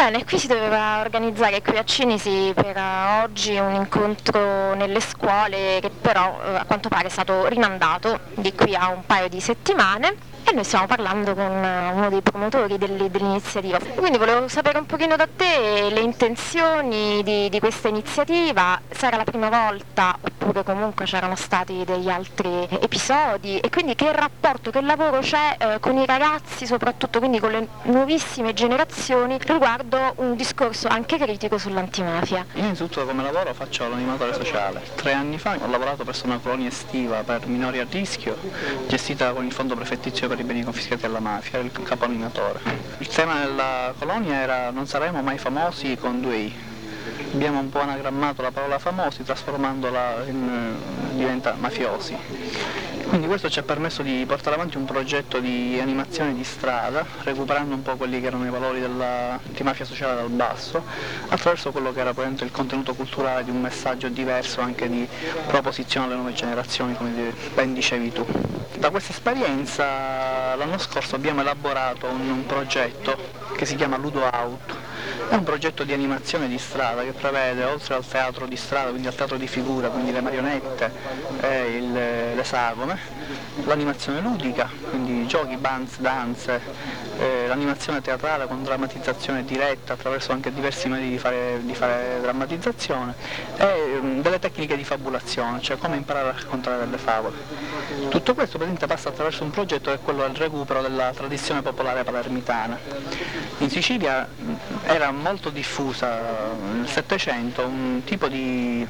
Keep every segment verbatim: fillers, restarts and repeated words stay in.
Bene, qui si doveva organizzare qui a Cinisi per uh, oggi un incontro nelle scuole che però uh, a quanto pare è stato rimandato di qui a un paio di settimane. E noi stiamo parlando con uno dei promotori dell'iniziativa. Quindi volevo sapere un pochino da te le intenzioni di, di questa iniziativa, se era la prima volta oppure comunque c'erano stati degli altri episodi, e quindi che rapporto, che lavoro c'è eh, con i ragazzi, soprattutto quindi con le nuovissime generazioni, riguardo un discorso anche critico sull'antimafia. Io innanzitutto come lavoro faccio l'animatore sociale. Tre anni fa ho lavorato presso una colonia estiva per minori a rischio, gestita con il fondo prefettizio per i beni confiscati alla mafia, il capo animatore. Il tema della colonia era non saremo mai famosi con due i. Abbiamo un po' anagrammato la parola famosi trasformandola in diventa mafiosi. Quindi questo ci ha permesso di portare avanti un progetto di animazione di strada, recuperando un po' quelli che erano i valori dell'antimafia sociale dal basso, attraverso quello che era il contenuto culturale di un messaggio diverso, anche di proposizione alle nuove generazioni, come ben dicevi tu. Da questa esperienza l'anno scorso abbiamo elaborato un, un progetto che si chiama Ludo Out. È un progetto di animazione di strada che prevede, oltre al teatro di strada, quindi al teatro di figura, quindi le marionette e il, le sagome, l'animazione ludica, quindi giochi, banz, danze, eh, l'animazione teatrale con drammatizzazione diretta attraverso anche diversi modi di fare, di fare drammatizzazione, e um, delle tecniche di fabulazione, cioè come imparare a raccontare delle favole. Tutto questo praticamente passa attraverso un progetto che è quello del recupero della tradizione popolare palermitana. In Sicilia era molto diffusa nel Settecento un tipo di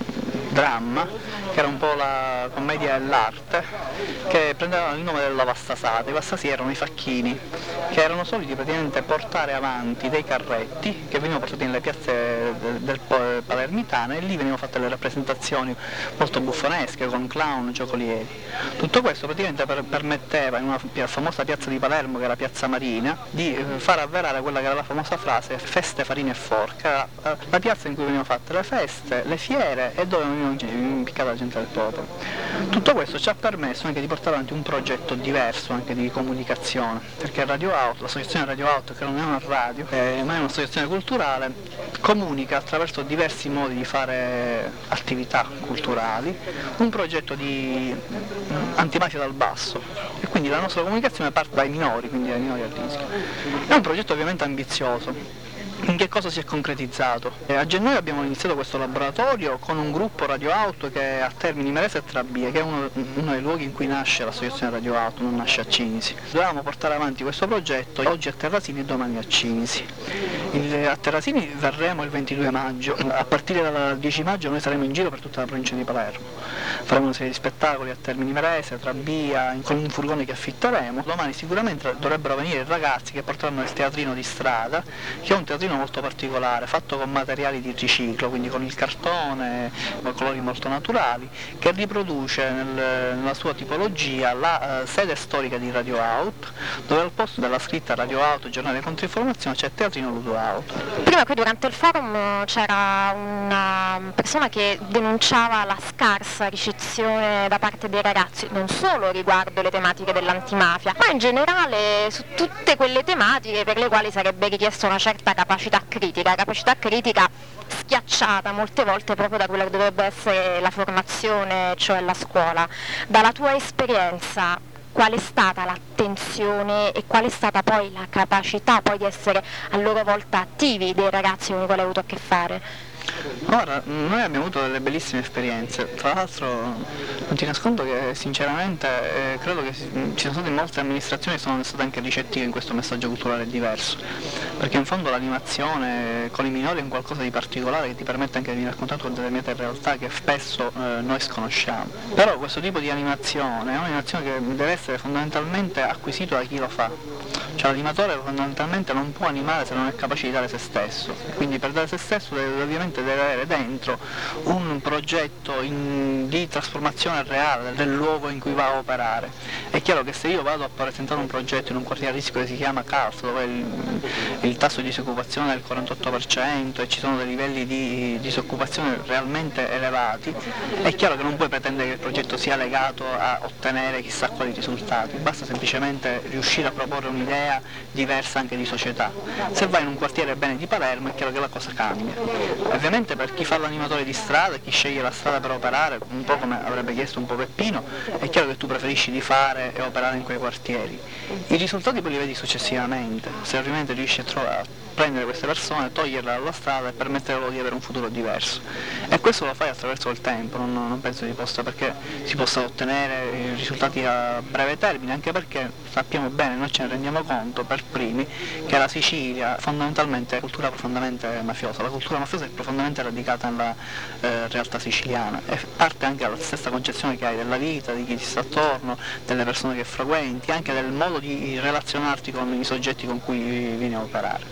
dramma che era un po' la commedia dell'arte, che prendeva il nome della Vastasata. I Vastasi erano i facchini che erano soliti praticamente portare avanti dei carretti che venivano portati nelle piazze del, del palermitane, e lì venivano fatte le rappresentazioni molto buffonesche con clown, giocolieri. Tutto questo praticamente per, permetteva in una famosa piazza di Palermo, che era Piazza Marina, di eh, far avverare quella che era la famosa frase feste, farine e forca, la, la piazza in cui venivano fatte le feste, le fiere e dove venivano impiccata la gente del popolo. Tutto questo ci ha permesso anche di portare avanti un progetto diverso anche di comunicazione, perché Radio Out, l'associazione Radio Out, che non è una radio eh, ma è un'associazione culturale, comunica attraverso diversi modi di fare attività culturali, un progetto di antimafia dal basso, e quindi la nostra comunicazione parte dai minori, quindi dai minori a rischio. È un progetto ovviamente ambizioso. In che cosa si è concretizzato? Eh, a gennaio abbiamo iniziato questo laboratorio con un gruppo Radio Auto che è a Termini Imerese e Trabie, che è uno, uno dei luoghi in cui nasce l'associazione Radio Auto, non nasce a Cinisi. Dovevamo portare avanti questo progetto oggi a Terrasini e domani a Cinisi. Il, a Terrasini verremo il ventidue maggio, a partire dal dieci maggio noi saremo in giro per tutta la provincia di Palermo. Faremo una serie di spettacoli a Termini Imerese, Trabia, con un furgone che affitteremo. Domani sicuramente dovrebbero venire ragazzi che porteranno il teatrino di strada, che è un teatrino molto particolare, fatto con materiali di riciclo, quindi con il cartone, con colori molto naturali, che riproduce nel, nella sua tipologia la uh, sede storica di Radio Out, dove al posto della scritta Radio Out, giornale controinformazione, c'è Teatrino Ludo Out. Prima qui durante il forum c'era una persona che denunciava la scarsa ricezione da parte dei ragazzi, non solo riguardo le tematiche dell'antimafia, ma in generale su tutte quelle tematiche per le quali sarebbe richiesta una certa capacità critica, capacità critica schiacciata molte volte proprio da quella che dovrebbe essere la formazione, cioè la scuola. Dalla tua esperienza, qual è stata l'attenzione e qual è stata poi la capacità poi di essere a loro volta attivi dei ragazzi con i quali hai avuto a che fare? Ora, noi abbiamo avuto delle bellissime esperienze, tra l'altro non ti nascondo che sinceramente eh, credo che ci sono state molte amministrazioni che sono state anche ricettive in questo messaggio culturale diverso, perché in fondo l'animazione con i minori è un qualcosa di particolare che ti permette anche di raccontare determinate realtà che spesso eh, noi sconosciamo. Però questo tipo di animazione è un'animazione che deve essere fondamentalmente acquisito da chi lo fa, cioè l'animatore fondamentalmente non può animare se non è capace di dare se stesso, quindi per dare se stesso deve, ovviamente deve avere dentro un progetto in, di trasformazione reale del luogo in cui va a operare. È chiaro che se io vado a presentare un progetto in un quartiere a rischio che si chiama C A F, dove il, il tasso di disoccupazione è del quarantotto per cento e ci sono dei livelli di disoccupazione realmente elevati, è chiaro che non puoi pretendere che il progetto sia legato a ottenere chissà quali risultati, basta semplicemente riuscire a proporre un'idea un'idea diversa anche di società. Se vai in un quartiere bene di Palermo è chiaro che la cosa cambia. Ovviamente per chi fa l'animatore di strada, chi sceglie la strada per operare, un po' come avrebbe chiesto un po' Peppino, è chiaro che tu preferisci di fare e operare in quei quartieri. I risultati poi li vedi successivamente, se ovviamente riesci a trovare prendere queste persone, toglierle dalla strada e permettere loro di avere un futuro diverso. E questo lo fai attraverso il tempo, non, non penso si possa, perché si possa ottenere risultati a breve termine, anche perché sappiamo bene, noi ce ne rendiamo conto per primi, che la Sicilia fondamentalmente è una cultura profondamente mafiosa, la cultura mafiosa è profondamente radicata nella eh, realtà siciliana e parte anche dalla stessa concezione che hai della vita, di chi ti sta attorno, delle persone che frequenti, anche del modo di relazionarti con i soggetti con cui vieni a operare.